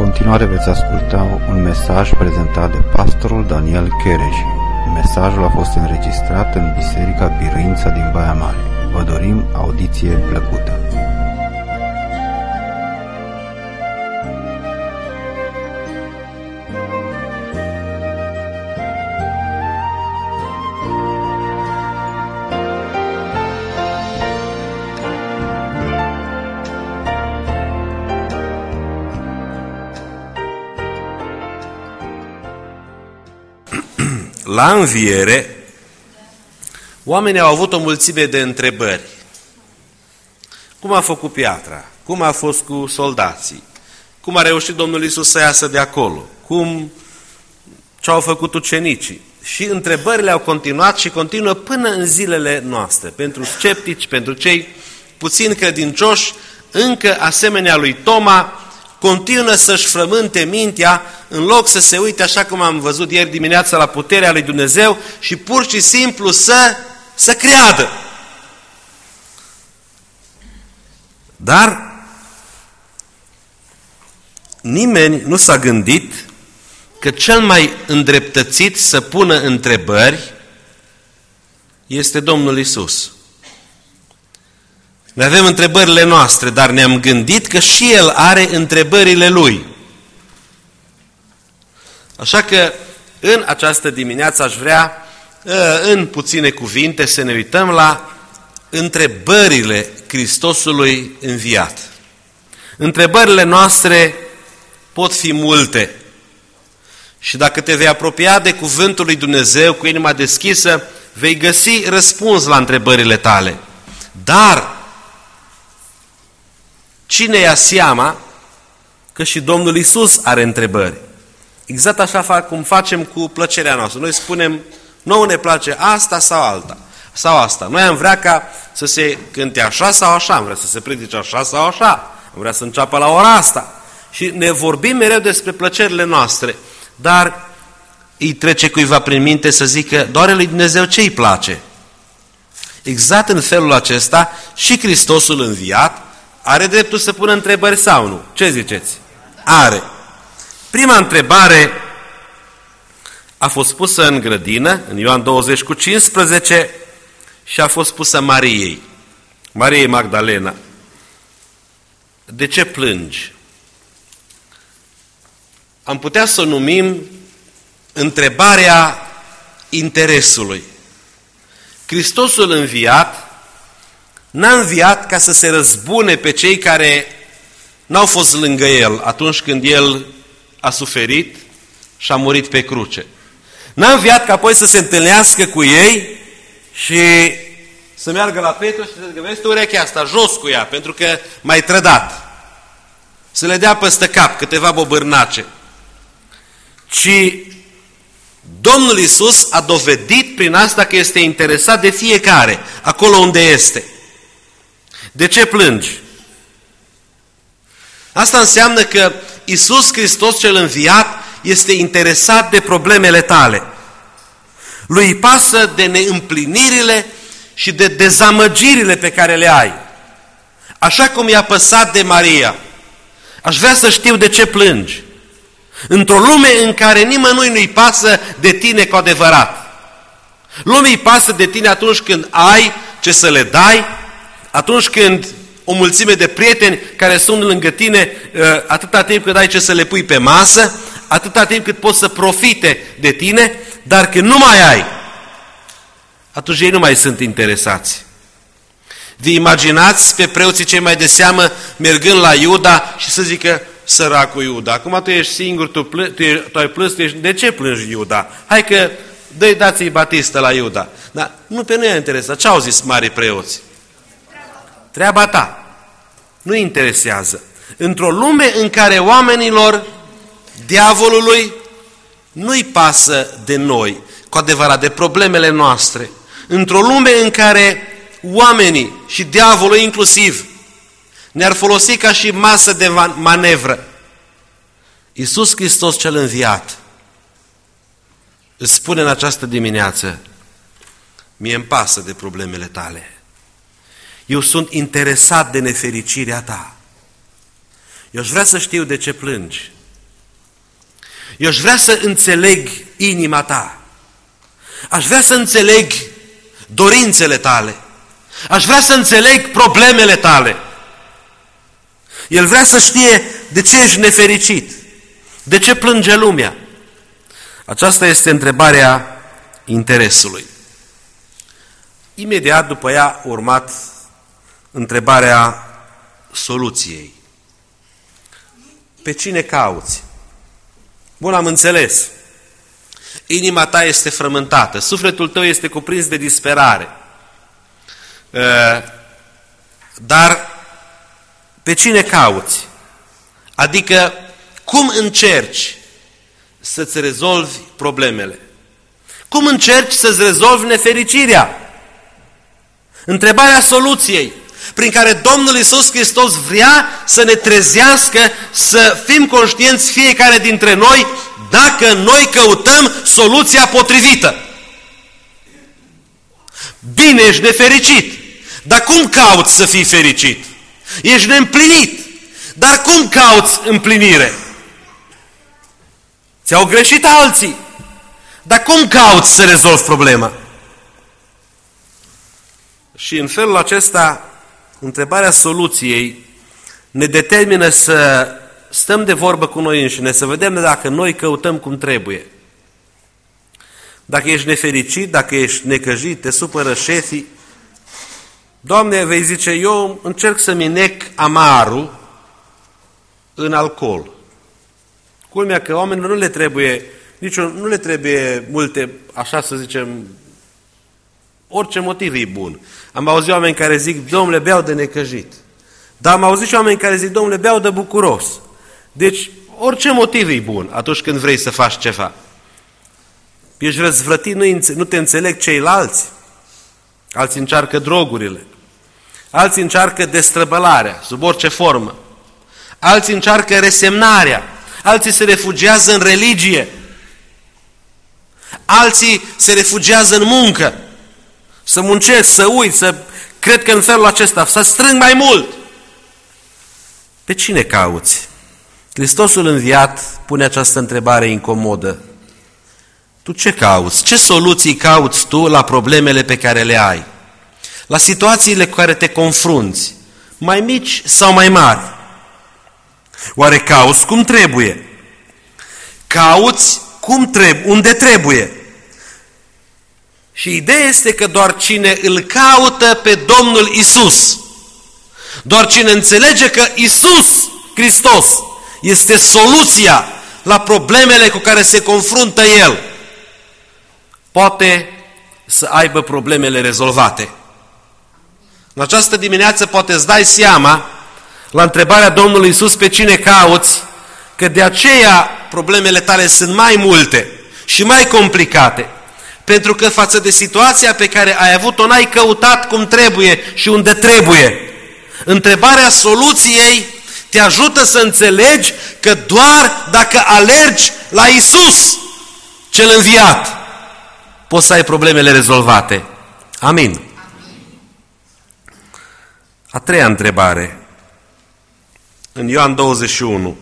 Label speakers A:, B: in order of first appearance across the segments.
A: continuare veți asculta un mesaj prezentat de pastorul Daniel Chereș. Mesajul a fost înregistrat în Biserica Biruința din Baia Mare. Vă dorim audiție plăcută.
B: La înviere, oamenii au avut o mulțime de întrebări. Cum a făcut piatra? Cum a fost cu soldații? Cum a reușit Domnul Iisus să iasă de acolo? Ce-au făcut ucenicii? Și întrebările au continuat și continuă până în zilele noastre. Pentru sceptici, pentru cei puțin credincioși, încă asemenea lui Toma, continuă să-și frământe mintea în loc să se uite, așa cum am văzut ieri dimineața, la puterea lui Dumnezeu și pur și simplu să creadă. Dar nimeni nu s-a gândit că cel mai îndreptățit să pună întrebări este Domnul Iisus. Noi avem întrebările noastre, dar ne-am gândit că și El are întrebările Lui. Așa că în această dimineață aș vrea, în puține cuvinte, să ne uităm la întrebările Hristosului înviat. Întrebările noastre pot fi multe. Și dacă te vei apropia de cuvântul lui Dumnezeu cu inima deschisă, vei găsi răspuns la întrebările tale. Dar cine ia seama că și Domnul Iisus are întrebări? Exact așa cum facem cu plăcerea noastră. Noi spunem, nouă ne place asta sau alta, sau asta. Noi am vrea ca să se cânte așa sau așa, am vrea să se predice așa sau așa, am vrea să înceapă la ora asta. Și ne vorbim mereu despre plăcerile noastre, dar îi trece cuiva prin minte să zică, doar lui Dumnezeu ce îi place? Exact în felul acesta și Hristosul înviat are dreptul să pună întrebări sau nu? Ce ziceți? Are. Prima întrebare a fost pusă în grădină, în Ioan 20:15, și a fost pusă Mariei Magdalena. De ce plângi? Am putea să o numim întrebarea interesului. Hristosul înviat n-a înviat ca să se răzbune pe cei care n-au fost lângă El atunci când El a suferit și a murit pe cruce. N-a înviat ca apoi să se întâlnească cu ei și să meargă la Petru și să zică, vezi tu urechea asta, jos cu ea, pentru că m-ai trădat. Să le dea peste cap câteva bobârnace. Ci Domnul Iisus a dovedit prin asta că este interesat de fiecare, acolo unde este. De ce plângi? Asta înseamnă că Iisus Hristos cel înviat este interesat de problemele tale. Lui îi pasă de neîmplinirile și de dezamăgirile pe care le ai. Așa cum i-a păsat de Maria. Aș vrea să știu de ce plângi. Într-o lume în care nimănui nu-i pasă de tine cu adevărat. Lumea îi pasă de tine atunci când ai ce să le dai, atunci când o mulțime de prieteni care sunt lângă tine atâta timp cât ai ce să le pui pe masă, atâta timp cât poți să profite de tine, dar când nu mai ai, atunci ei nu mai sunt interesați. Vă imaginați pe preoții cei mai de seamă mergând la Iuda și să zică, săracul Iuda, acum tu ești singur, tu ai plâns, de ce plângi Iuda? Hai că dați-i Batistă la Iuda. Dar nu pe noi a interesat. Ce au zis mari preoți? Treaba ta. Nu interesează. Într-o lume în care oamenilor, diavolului, nu-i pasă de noi, cu adevărat, de problemele noastre. Într-o lume în care oamenii și diavolul inclusiv ne-ar folosi ca și masă de manevră, Iisus Hristos cel înviat îți spune în această dimineață, mie îmi pasă de problemele tale. Eu sunt interesat de nefericirea ta. Eu aș vrea să știu de ce plângi. Eu aș vrea să înțeleg inima ta. Aș vrea să înțeleg dorințele tale. Aș vrea să înțeleg problemele tale. El vrea să știe de ce ești nefericit, de ce plânge lumea. Aceasta este întrebarea interesului. Imediat după ea a urmat întrebarea soluției. Pe cine cauți? Bun, am înțeles. Inima ta este frământată, sufletul tău este cuprins de disperare. Dar pe cine cauți? Adică cum încerci să-ți rezolvi problemele? Cum încerci să-ți rezolvi nefericirea? Întrebarea soluției, prin care Domnul Iisus Hristos vrea să ne trezească, să fim conștienți fiecare dintre noi, dacă noi căutăm soluția potrivită. Bine, ești nefericit, dar cum cauți să fii fericit? Ești neîmplinit, dar cum cauți împlinire? Ți-au greșit alții, dar cum cauți să rezolvi problema? Și în felul acesta, întrebarea soluției ne determină să stăm de vorbă cu noi înșine, să vedem dacă noi căutăm cum trebuie. Dacă ești nefericit, dacă ești necăjit, te supără șefii, Doamne, vei zice, eu încerc să-mi nec amarul în alcool. Culmea că oamenilor nu le trebuie multe, așa să zicem, orice motiv e bun. Am auzit oameni care zic, Domnule, beau de necăjit. Dar am auzit și oameni care zic, Domnule, beau de bucuros. Deci, orice motiv e bun atunci când vrei să faci ceva. Ești răzvrătit, nu te înțeleg ceilalți. Alții încearcă drogurile. Alții încearcă destrăbălarea, sub orice formă. Alții încearcă resemnarea. Alții se refugiază în religie. Alții se refugiază în muncă. Să muncesc, să uit, să cred că în felul acesta, să strâng mai mult. Pe cine cauți? Hristosul înviat pune această întrebare incomodă. Tu ce cauți? Ce soluții cauți tu la problemele pe care le ai? La situațiile cu care te confrunți, mai mici sau mai mari? Oare cauți cum trebuie? Cauți cum trebuie, unde trebuie? Și ideea este că doar cine îl caută pe Domnul Isus, doar cine înțelege că Isus Hristos este soluția la problemele cu care se confruntă El, poate să aibă problemele rezolvate. În această dimineață poate îți dai seama, la întrebarea Domnului Iisus pe cine cauți, că de aceea problemele tale sunt mai multe și mai complicate. Pentru că față de situația pe care ai avut-o, n-ai căutat cum trebuie și unde trebuie. Întrebarea soluției te ajută să înțelegi că doar dacă alergi la Iisus, cel înviat, poți să ai problemele rezolvate. Amin. A treia întrebare. În Ioan 21.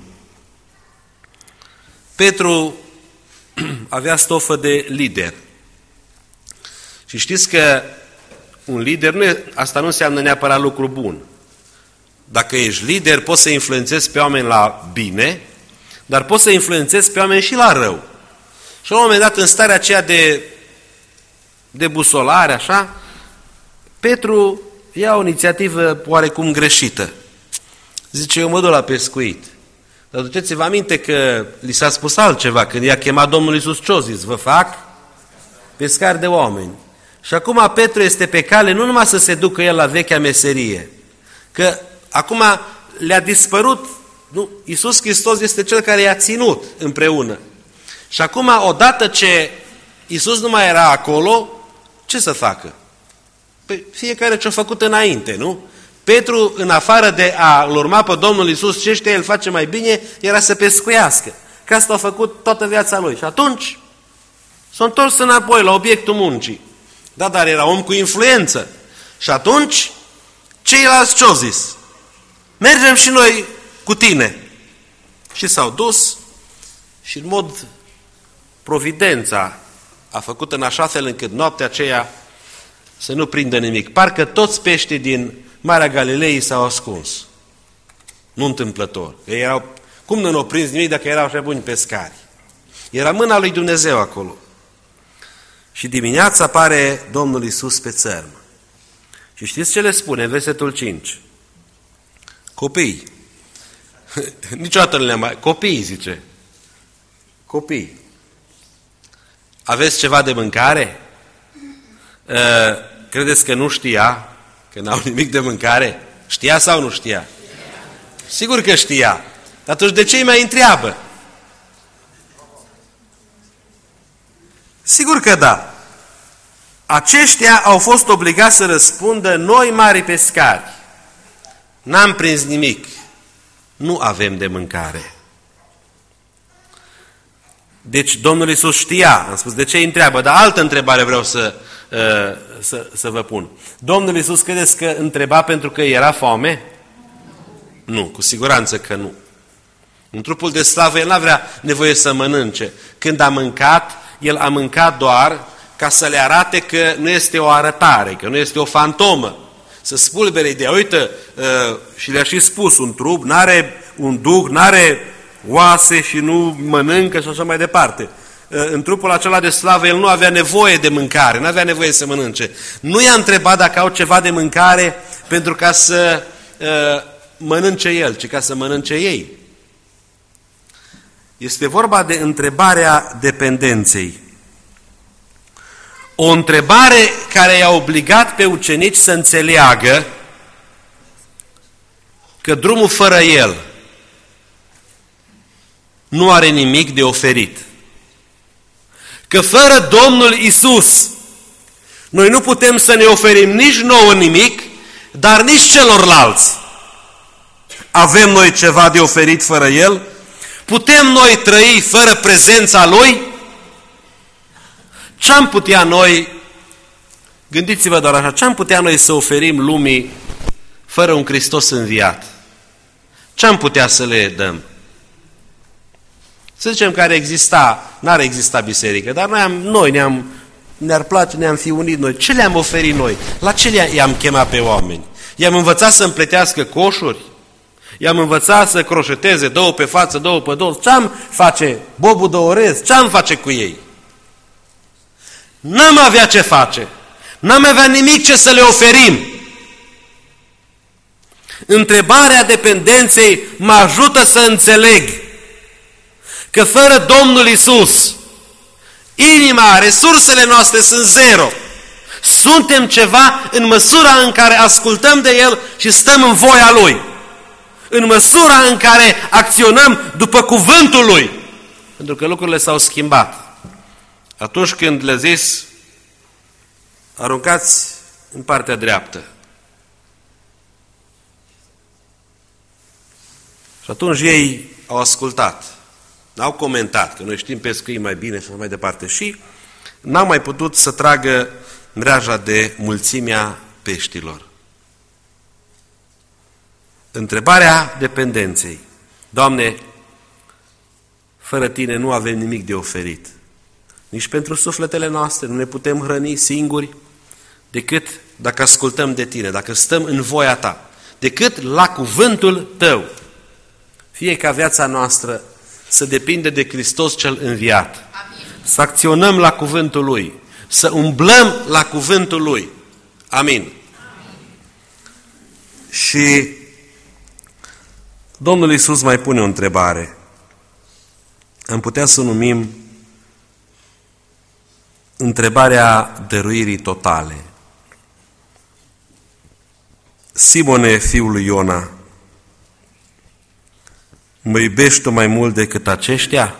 B: Petru avea stofă de lider. Și știți că un lider, asta nu înseamnă neapărat lucru bun. Dacă ești lider, poți să influențezi pe oameni la bine, dar poți să influențezi pe oameni și la rău. Și la un moment dat, în starea aceea de busolare, așa, Petru ia o inițiativă oarecum greșită. Zice, eu mă duc la pescuit. Dar duceți-vă aminte că li s-a spus altceva, când i-a chemat Domnul Iisus, ce-o zis? Vă fac pescari de oameni. Și acum Petru este pe cale nu numai să se ducă el la vechea meserie, că acum le-a dispărut, nu? Iisus Hristos este cel care i-a ținut împreună. Și acum, odată ce Iisus nu mai era acolo, ce să facă? Păi fiecare ce-a făcut înainte, nu? Petru, în afară de a-L urma pe Domnul Iisus, ce știa el face mai bine, era să pescuiască. Că asta a făcut toată viața lui. Și atunci s-a întors înapoi la obiectul muncii. Da, dar era om cu influență. Și atunci, ceilalți ce-au zis? Mergem și noi cu tine. Și s-au dus Și în mod providența a făcut în așa fel încât noaptea aceea să nu prindă nimic. Parcă toți peștii din Marea Galilei s-au ascuns. Nu întâmplător. Ei erau, cum nu au prins nimic dacă erau așa buni pescari? Era mâna lui Dumnezeu acolo. Și dimineața apare Domnul Iisus pe țărm. Și știți ce le spune în versetul 5? Copii. Niciodată nu le-am mai... Copii, zice. Copii. Aveți ceva de mâncare? Credeți că nu știa? Că n-au nimic de mâncare? Știa sau nu știa? Sigur că știa. Dar atunci de ce îi mai întreabă? Sigur că da. Aceștia au fost obligați să răspundă: noi, mari pescari, n-am prins nimic, nu avem de mâncare. Deci Domnul Iisus știa, am spus, de ce îi întreabă? Dar altă întrebare vreau să vă pun. Domnul Iisus credeți că întreba pentru că era foame? Nu, cu siguranță că nu. În trupul de slavă El n-avea nevoie să mănânce. Când a mâncat, El a mâncat doar ca să le arate că nu este o arătare, că nu este o fantomă. Să spulbere ideea. Uite, și le-a și spus, un trup n-are un duh, n-are oase și nu mănâncă și așa mai departe. În trupul acela de slavă El nu avea nevoie de mâncare, nu avea nevoie să mănânce. Nu i-a întrebat dacă au ceva de mâncare pentru ca să mănânce El, ci ca să mănânce ei. Este vorba de întrebarea dependenței. O întrebare care i-a obligat pe ucenici să înțeleagă că drumul fără El nu are nimic de oferit. Că fără Domnul Iisus noi nu putem să ne oferim nici nouă nimic, dar nici celorlalți. Avem noi ceva de oferit fără El? Putem noi trăi fără prezența Lui? Ce-am putea noi, gândiți-vă doar așa, ce-am putea noi să oferim lumii fără un Hristos înviat? Ce-am putea să le dăm? Să zicem că n-ar exista biserică, dar ne-ar place, ne-am fi unit noi. Ce le-am oferit noi? La ce i-am chemat pe oameni? I-am învățat să împletească coșuri? I-am învățat să croșeteze două pe față, două pe două? Ce-am face? Bobul de orez? Ce-am face cu ei? N-am avea ce face. N-am avea nimic ce să le oferim. Întrebarea dependenței mă ajută să înțeleg că fără Domnul Iisus, inima, resursele noastre sunt zero. Suntem ceva în măsura în care ascultăm de El și stăm în voia Lui. În măsura în care acționăm după cuvântul Lui. Pentru că lucrurile s-au schimbat. Atunci când le zis, aruncați în partea dreaptă. Și atunci ei au ascultat. N-au comentat, că noi știm pescui mai bine și mai departe. Și n-au mai putut să tragă mreaja de mulțimea peștilor. Întrebarea dependenței. Doamne, fără Tine nu avem nimic de oferit. Nici pentru sufletele noastre nu ne putem hrăni singuri, decât dacă ascultăm de Tine, dacă stăm în voia Ta, decât la cuvântul Tău. Fie ca viața noastră să depinde de Hristos cel înviat. Amin. Să acționăm la cuvântul Lui, să umblăm la cuvântul Lui. Amin. Amin. Și Domnul Iisus mai pune o întrebare. Am putea să o numim întrebarea dăruirii totale. Simone, fiul lui Iona, mă iubești tu mai mult decât aceștia?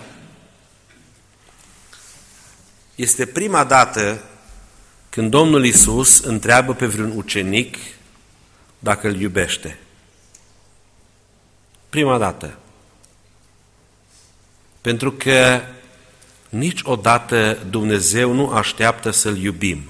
B: Este prima dată când Domnul Iisus întreabă pe vreun ucenic dacă îl iubește. Prima dată. Pentru că niciodată Dumnezeu nu așteaptă să-L iubim.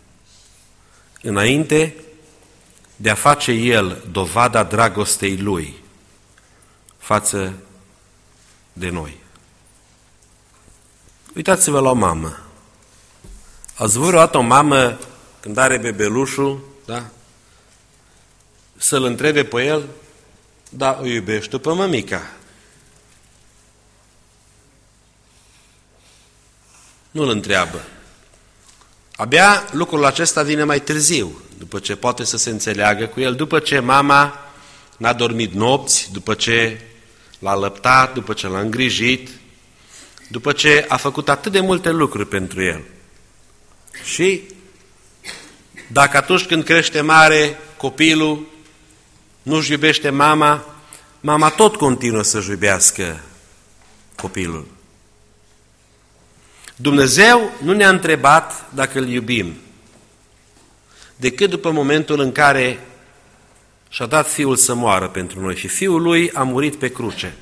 B: Înainte de a face El dovada dragostei Lui față de noi. Uitați-vă la o mamă. Ați vreodată o mamă, când are bebelușul, da? Să-l întrebe pe el, da, o iubești pe mămica. Nu-l întreabă. Abia lucrul acesta vine mai târziu, după ce poate să se înțeleagă cu el, după ce mama n-a dormit nopți, după ce l-a lăptat, după ce l-a îngrijit, după ce a făcut atât de multe lucruri pentru el. Și dacă atunci când crește mare copilul nu-și iubește mama, mama tot continuă să-și iubească copilul. Dumnezeu nu ne-a întrebat dacă îl iubim, decât după momentul în care și-a dat Fiul să moară pentru noi și Fiul Lui a murit pe cruce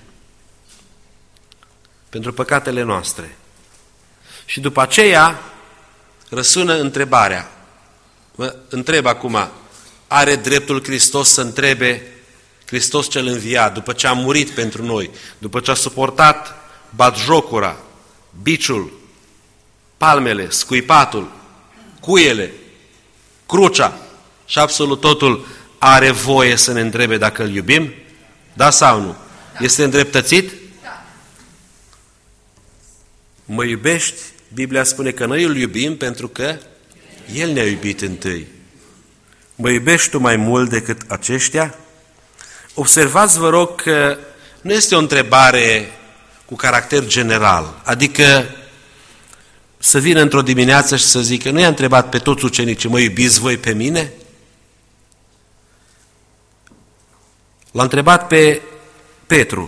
B: pentru păcatele noastre. Și după aceea răsună întrebarea. Mă întreb acum, are dreptul Hristos să întrebe, Hristos cel înviat, după ce a murit pentru noi, după ce a suportat batjocura, biciul, palmele, scuipatul, cuiele, crucea și absolut totul, are voie să ne întrebe dacă îl iubim? Da sau nu? Da. Este îndreptățit? Da. Mă iubești? Biblia spune că noi îl iubim pentru că El ne-a iubit întâi. Mă iubești tu mai mult decât aceștia? Observați, vă rog, că nu este o întrebare cu caracter general, adică să vină într-o dimineață și să zică, nu i-a întrebat pe toți ucenicii, mă iubiți voi pe mine? L-a întrebat pe Petru.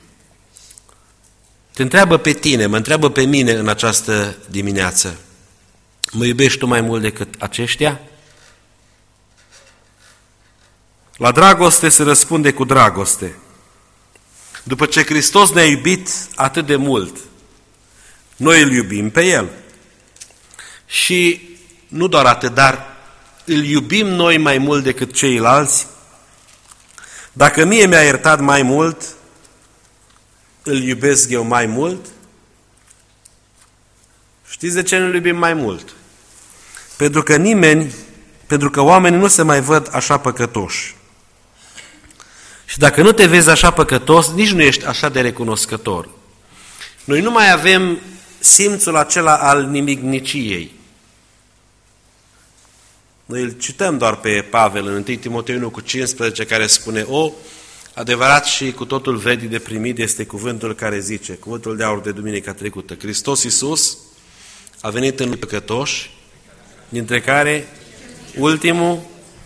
B: Te întreabă pe tine, mă întreabă pe mine în această dimineață. Mă iubești tu mai mult decât aceștia? La dragoste se răspunde cu dragoste. După ce Hristos ne-a iubit atât de mult, noi îl iubim pe El. Și nu doar atât, dar îl iubim noi mai mult decât ceilalți. Dacă mie mi-a iertat mai mult, îl iubesc eu mai mult? Știți de ce nu îl iubim mai mult? Pentru că oamenii nu se mai văd așa păcătoși. Și dacă nu te vezi așa păcătos, nici nu ești așa de recunoscător. Noi nu mai avem simțul acela al nimicniciei. Noi îl cităm doar pe Pavel în 1 Timotei 1:15, care spune, adevărat și cu totul vrednic de primit este cuvântul care zice, cuvântul de aur de duminica trecută, Hristos Iisus a venit în păcătoși, dintre care ultimul,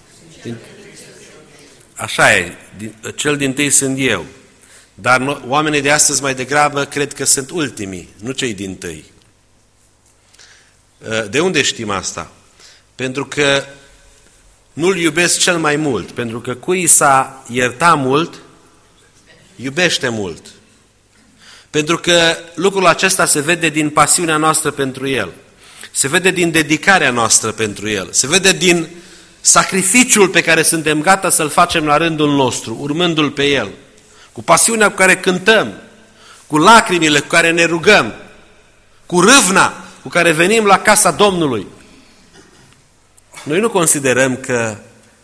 B: așa e, cel dintâi sunt eu. Dar oamenii de astăzi mai degrabă cred că sunt ultimii, nu cei dintâi. De unde știm asta? Pentru că nu-L iubesc cel mai mult, pentru că cui s-a iertat mult, iubește mult. Pentru că lucrul acesta se vede din pasiunea noastră pentru El, se vede din dedicarea noastră pentru El, se vede din sacrificiul pe care suntem gata să-l facem la rândul nostru, urmându-L pe El, cu pasiunea cu care cântăm, cu lacrimile cu care ne rugăm, cu râvna cu care venim la casa Domnului. Noi nu considerăm că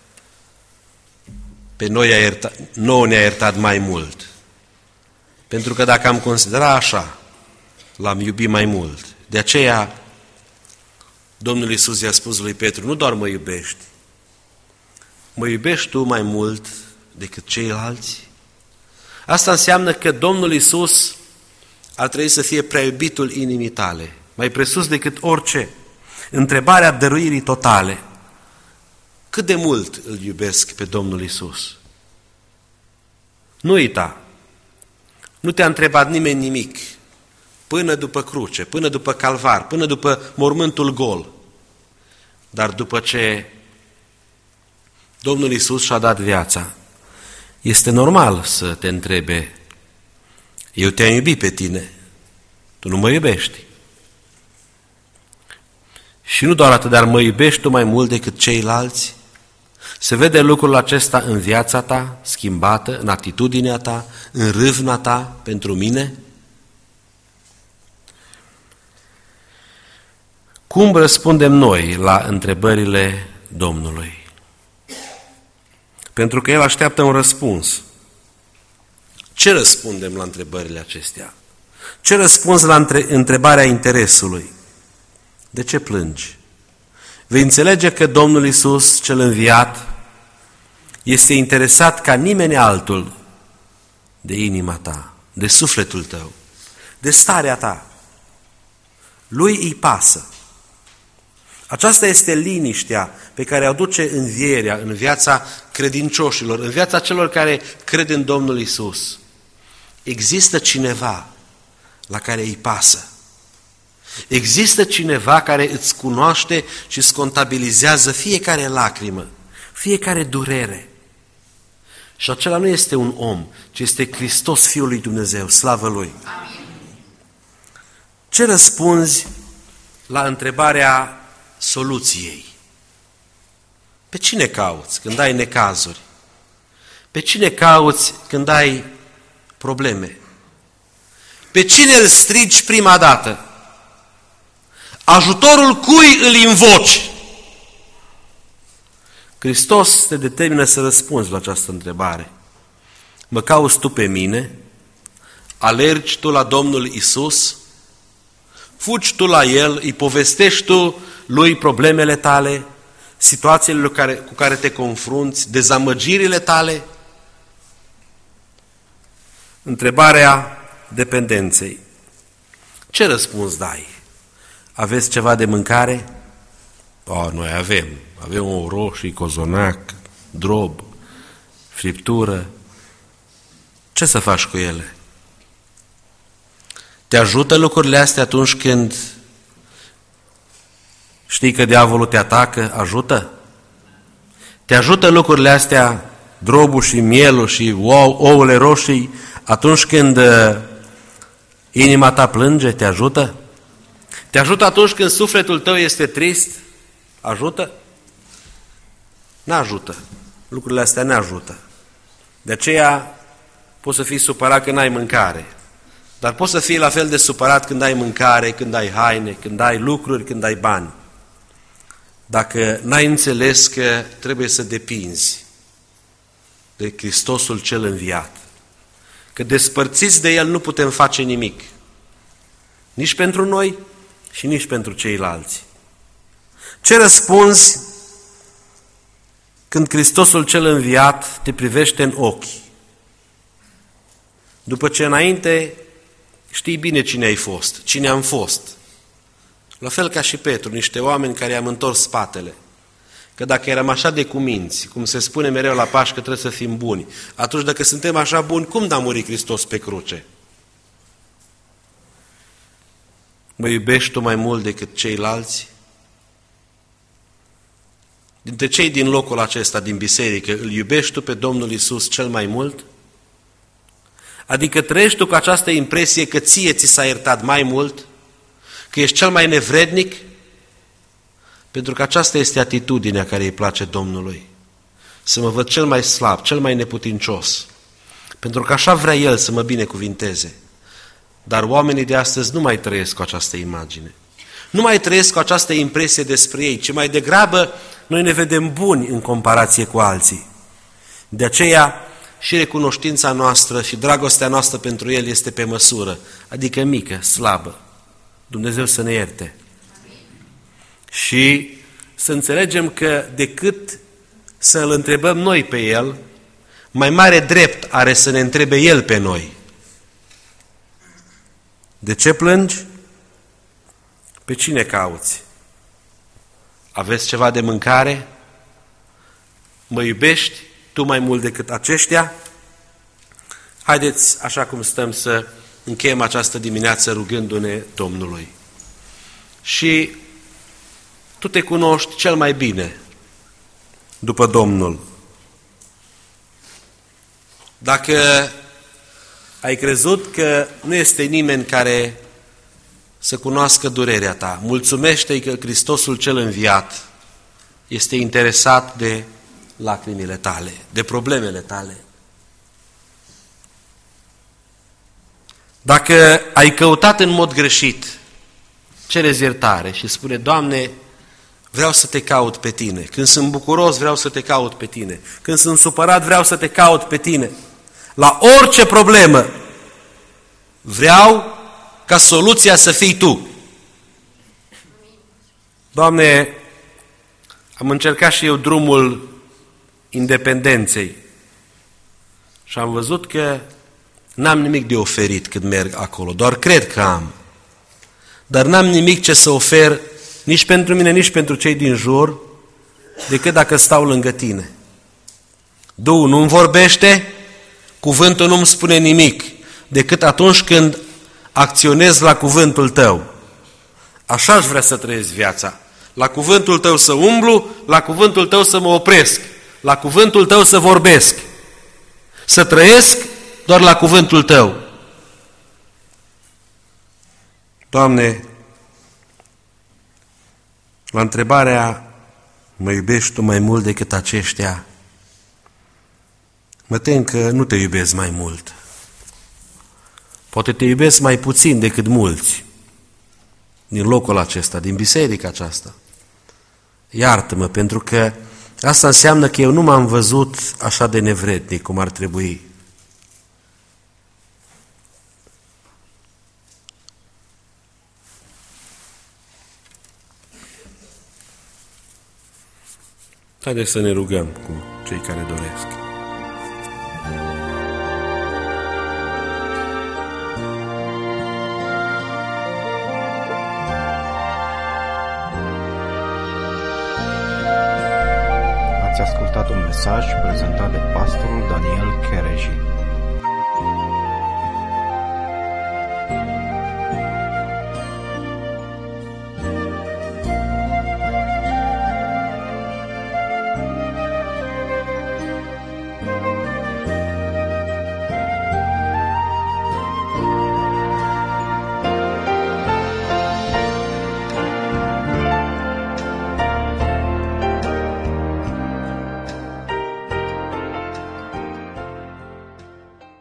B: pe nouă ne-a iertat mai mult. Pentru că dacă am considerat așa, L-am iubit mai mult. De aceea, Domnul Iisus i-a spus lui Petru, nu doar mă iubești, mă iubești tu mai mult decât ceilalți? Asta înseamnă că Domnul Iisus ar trebui să fie prea iubitul inimii tale, mai presus decât orice. Întrebarea dăruirii totale. Cât de mult îl iubesc pe Domnul Iisus? Nu uita, nu te-a întrebat nimeni nimic până după cruce, până după calvar, până după mormântul gol. Dar după ce Domnul Iisus și-a dat viața, este normal să te întrebe, eu te-am iubit pe tine, tu nu mă iubești. Și nu doar atât, dar mă iubești tu mai mult decât ceilalți? Se vede lucrul acesta în viața ta schimbată, în atitudinea ta, în râvna ta pentru mine? Cum răspundem noi la întrebările Domnului? Pentru că El așteaptă un răspuns. Ce răspundem la întrebările acestea? Ce răspuns la întrebarea interesului? De ce plângi? Vei înțelege că Domnul Iisus, cel înviat, este interesat ca nimeni altul de inima ta, de sufletul tău, de starea ta. Lui îi pasă. Aceasta este liniștea pe care o aduce învierea în viața credincioșilor, în viața celor care cred în Domnul Iisus. Există cineva la care îi pasă. Există cineva care îți cunoaște și îți contabilizează fiecare lacrimă, fiecare durere. Și acela nu este un om, ci este Hristos, Fiul lui Dumnezeu, slavă Lui. Amin. Ce răspunzi la întrebarea soluției? Pe cine cauți când ai necazuri? Pe cine cauți când ai probleme? Pe cine îl strigi prima dată? Ajutorul cui îl invoci? Hristos te determină să răspunzi la această întrebare. Mă cauți tu pe mine? Alergi tu la Domnul Iisus? Fugi tu la El? Îi povestești tu Lui problemele tale, situațiile cu care te confrunți, dezamăgirile tale? Întrebarea dependenței. Ce răspuns dai? Aveți ceva de mâncare? Noi avem o roșii, cozonac, drob, friptură. Ce să faci cu ele? Te ajută lucrurile astea atunci când știi că diavolul te atacă? Ajută? Te ajută lucrurile astea, drobul și mielul și ouăle roșii, atunci când inima ta plânge? Te ajută? Te ajută atunci când sufletul tău este trist? Ajută? N-ajută. Lucrurile astea ne ajută. De aceea poți să fii supărat când ai mâncare, dar poți să fii la fel de supărat când ai mâncare, când ai haine, când ai lucruri, când ai bani. Dacă n-ai înțeles că trebuie să depinzi de Hristosul cel înviat, că despărțiți de El nu putem face nimic, nici pentru noi și nici pentru ceilalți. Ce răspunzi când Hristosul cel înviat te privește în ochi? După ce înainte știi bine cine ai fost, cine am fost. La fel ca și Petru, niște oameni care i-am întors spatele. Că dacă eram așa de cuminți, cum se spune mereu la Paști că trebuie să fim buni, atunci dacă suntem așa buni, cum n-a murit Hristos pe cruce? Mă iubești tu mai mult decât ceilalți? Dintre cei din locul acesta, din biserică, îl iubești tu pe Domnul Iisus cel mai mult? Adică trăiești tu cu această impresie că ție ți s-a iertat mai mult? Că ești cel mai nevrednic? Pentru că aceasta este atitudinea care îi place Domnului. Să mă văd cel mai slab, cel mai neputincios. Pentru că așa vrea El să mă binecuvinteze. Dar oamenii de astăzi nu mai trăiesc cu această imagine. Nu mai trăiesc cu această impresie despre ei, ci mai degrabă noi ne vedem buni în comparație cu alții. De aceea și recunoștința noastră și dragostea noastră pentru El este pe măsură, adică mică, slabă. Dumnezeu să ne ierte. Și să înțelegem că decât să îl întrebăm noi pe El, mai mare drept are să ne întrebe El pe noi. De ce plângi? Pe cine cauți? Aveți ceva de mâncare? Mă iubești tu mai mult decât aceștia? Haideți, așa cum stăm, să încheiem această dimineață rugându-ne Domnului. Și tu te cunoști cel mai bine după Domnul. Dacă ai crezut că nu este nimeni care să cunoască durerea ta, mulțumește-i că Hristosul cel înviat este interesat de lacrimile tale, de problemele tale. Dacă ai căutat în mod greșit cereți iertare și spune, Doamne, vreau să te caut pe Tine. Când sunt bucuros, vreau să te caut pe Tine. Când sunt supărat, vreau să te caut pe Tine. La orice problemă, vreau ca soluția să fii Tu. Doamne, am încercat și eu drumul independenței și am văzut că n-am nimic de oferit când merg acolo, doar cred că am. Dar n-am nimic ce să ofer nici pentru mine, nici pentru cei din jur, decât dacă stau lângă Tine. Duhul nu-mi vorbește, cuvântul nu-mi spune nimic, decât atunci când acționez la cuvântul Tău. Așa aș vrea să trăiesc viața. La cuvântul Tău să umblu, la cuvântul Tău să mă opresc, la cuvântul Tău să vorbesc. Să trăiesc doar la cuvântul Tău. Doamne, la întrebarea, mă iubești Tu mai mult decât aceștia? Mă tem că nu Te iubesc mai mult. Poate Te iubesc mai puțin decât mulți din locul acesta, din biserica aceasta. Iartă-mă, pentru că asta înseamnă că eu nu m-am văzut așa de nevrednic cum ar trebui. Haideți să ne rugăm cu cei care doresc.
A: Ați ascultat un mesaj prezentat de pastorul Daniel Chereji.